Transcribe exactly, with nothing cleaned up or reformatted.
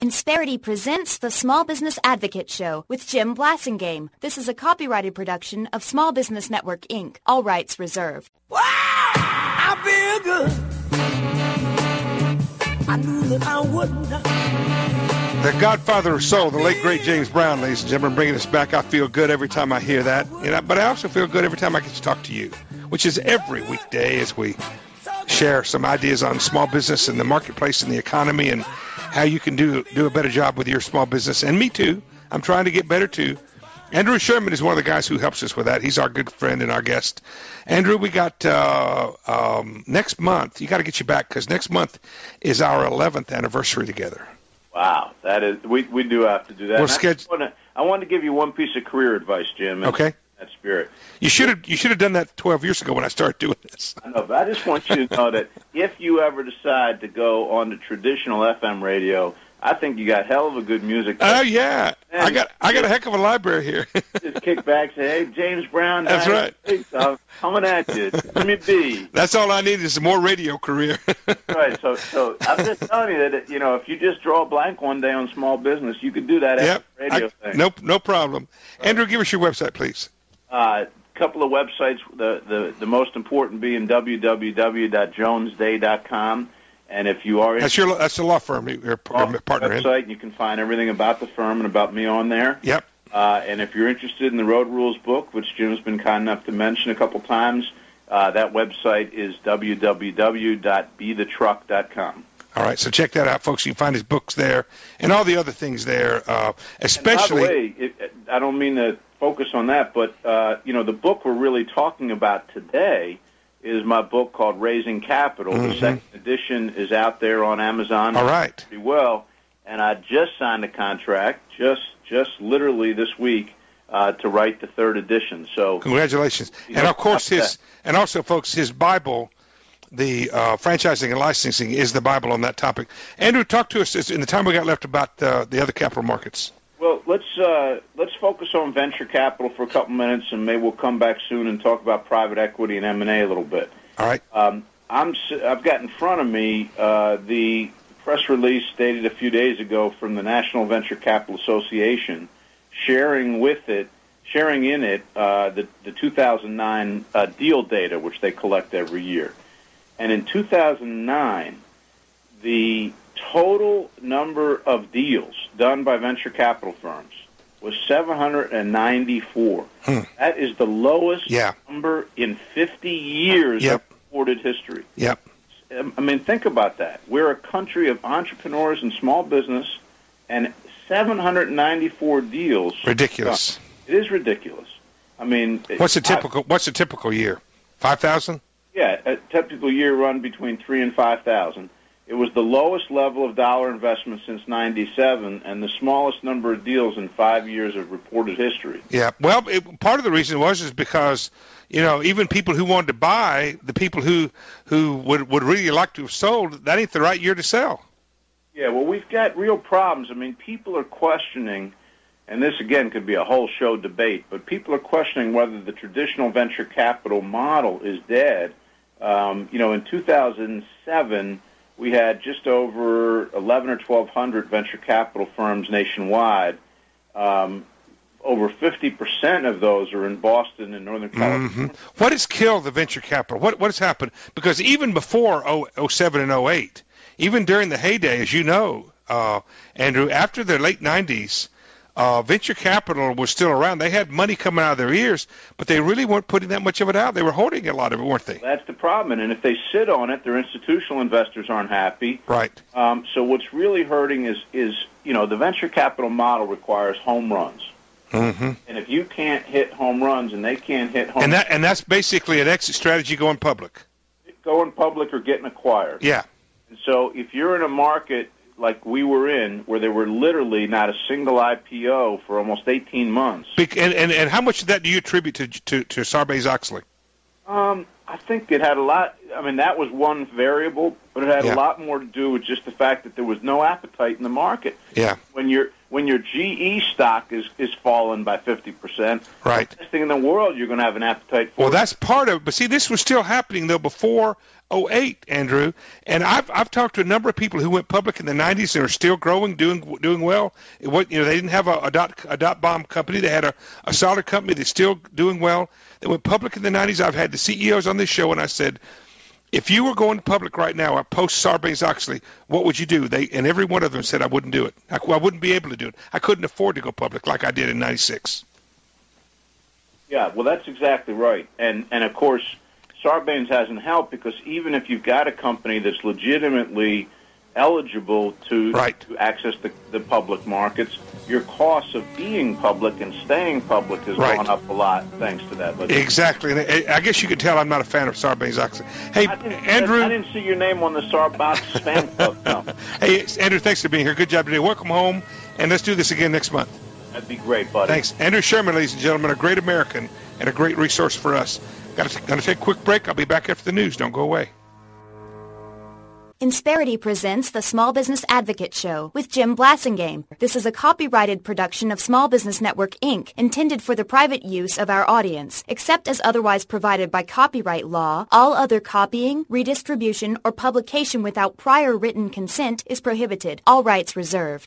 Insperity presents the Small Business Advocate Show with Jim Blasingame. This is a copyrighted production of Small Business Network, Incorporated. All rights reserved. Wow! I feel good. I knew that I would not. The Godfather of Soul, the late great James Brown, ladies and gentlemen, bringing us back. I feel good every time I hear that, you know, but I also feel good every time I get to talk to you, which is every weekday as we share some ideas on small business and the marketplace and the economy and how you can do do a better job with your small business. And me too. I'm trying to get better too. Andrew Sherman is one of the guys who helps us with that. He's our good friend and our guest. Andrew, we got uh, um, next month. You got to get you back because next month is our eleventh anniversary together. Wow, that is we we do have to do that. We're I, scheduled. wanna, I wanted to give you one piece of career advice, Jim. In okay. That spirit. You should have you should have done that twelve years ago when I started doing this. I know, but I just want you to know that if you ever decide to go on the traditional F M radio, I think you got hell of a good music. Oh yeah, and I got I got a heck of a library here. Just kick back, say, "Hey, James Brown." That's right. I'm coming at you. Let me be. That's all I need is a more radio career. Right. So, so I'm just telling you that you know, if you just draw a blank one day on small business, you could do that yep. at the radio I, thing. No, no problem. Right. Andrew, give us your website, please. Uh, couple of websites, the, the, the most important being w w w dot jones day dot com. And if you are that's your that's the law firm you're partner website, in. you can find everything about the firm and about me on there. Yep. Uh, and if you're interested in the Road Rules book, which Jim's been kind enough to mention a couple times, uh, that website is w w w dot be the truck dot com. All right, so check that out, folks. You can find his books there and all the other things there, uh, especially. And by the way, it, I don't mean to focus on that, but uh, you know, the book we're really talking about today is my book called Raising Capital. Mm-hmm. The second edition is out there on Amazon. All right. Pretty well, and I just signed a contract, just just literally this week, uh, to write the third edition. So congratulations, and of course his, that. and also, folks, his Bible. The uh, franchising and licensing is the Bible on that topic. Andrew, talk to us in the time we got left about uh, the other capital markets. Well, let's uh, let's focus on venture capital for a couple minutes, and maybe we'll come back soon and talk about private equity and M and A a little bit. All right. Um, I'm I've got in front of me uh, the press release dated a few days ago from the National Venture Capital Association, sharing with it, sharing in it uh, the the two thousand nine uh, deal data, which they collect every year. And in two thousand nine, the total number of deals done by venture capital firms was seven hundred ninety-four. Hmm. That is the lowest yeah. number in fifty years yep. of recorded history. Yep. I mean, think about that. We're a country of entrepreneurs and small business, and seven hundred ninety-four deals. Ridiculous. It is ridiculous. I mean, what's a typical I, What's a typical year? Five thousand? Yeah, a typical year run between three and five thousand. It was the lowest level of dollar investment since ninety-seven, and the smallest number of deals in five years of reported history. Yeah, well, it, part of the reason was is because you know even people who wanted to buy, the people who who would would really like to have sold, that ain't the right year to sell. Yeah, well, we've got real problems. I mean, people are questioning, and this again could be a whole show debate, but people are questioning whether the traditional venture capital model is dead. Um, you know, in two thousand seven, we had just over eleven or twelve hundred venture capital firms nationwide. Um, over fifty percent of those are in Boston and Northern California. Mm-hmm. What has killed the venture capital? What what has happened? Because even before oh seven and oh eight, even during the heyday, as you know, uh, Andrew, after the late nineties, Uh, venture capital was still around. They had money coming out of their ears, but they really weren't putting that much of it out. They were holding a lot of it, weren't they? That's the problem. And if they sit on it, their institutional investors aren't happy. Right. Um, so what's really hurting is, is, you know, the venture capital model requires home runs. Mm-hmm. And if you can't hit home runs and they can't hit home and that and that's basically an exit strategy going public. Going public or getting acquired. Yeah. And so if you're in a market like we were in, where there were literally not a single I P O for almost eighteen months. And, and, and how much of that do you attribute to to, to Sarbanes-Oxley? Um, I think it had a lot. I mean, that was one variable, but it had Yeah. a lot more to do with just the fact that there was no appetite in the market. Yeah. When your when your G E stock is is fallen by fifty percent, Right. the best thing in the world you're going to have an appetite for. Well, that's part of it. But see, this was still happening, though, before oh eight, Andrew. And I've I've talked to a number of people who went public in the nineties and are still growing, doing doing well. It, what, you know, they didn't have a, a dot a dot bomb company. They had a, a solid company that's still doing well. They went public in the nineties. I've had the C E Os on this show, and I said, if you were going public right now, or post Sarbanes-Oxley, what would you do? They and every one of them said I wouldn't do it. I, I wouldn't be able to do it. I couldn't afford to go public like I did in ninety-six. Yeah, well, that's exactly right. And and of course, Sarbanes hasn't helped because even if you've got a company that's legitimately eligible to, Right. to access the, the public markets, your costs of being public and staying public has Right. gone up a lot thanks to that legislation. Exactly. And I I guess you could tell I'm not a fan of Sarbanes-Oxley. Hey, I didn't, Andrew. I didn't see your name on the Sarbox fan club. No. Hey, Andrew, thanks for being here. Good job today. Welcome home, and let's do this again next month. That'd be great, buddy. Thanks. Andrew Sherman, ladies and gentlemen, a great American and a great resource for us. Got to, got to take a quick break. I'll be back after the news. Don't go away. Insperity presents the Small Business Advocate Show with Jim Blasingame. This is a copyrighted production of Small Business Network, Incorporated, intended for the private use of our audience. Except as otherwise provided by copyright law, all other copying, redistribution, or publication without prior written consent is prohibited. All rights reserved.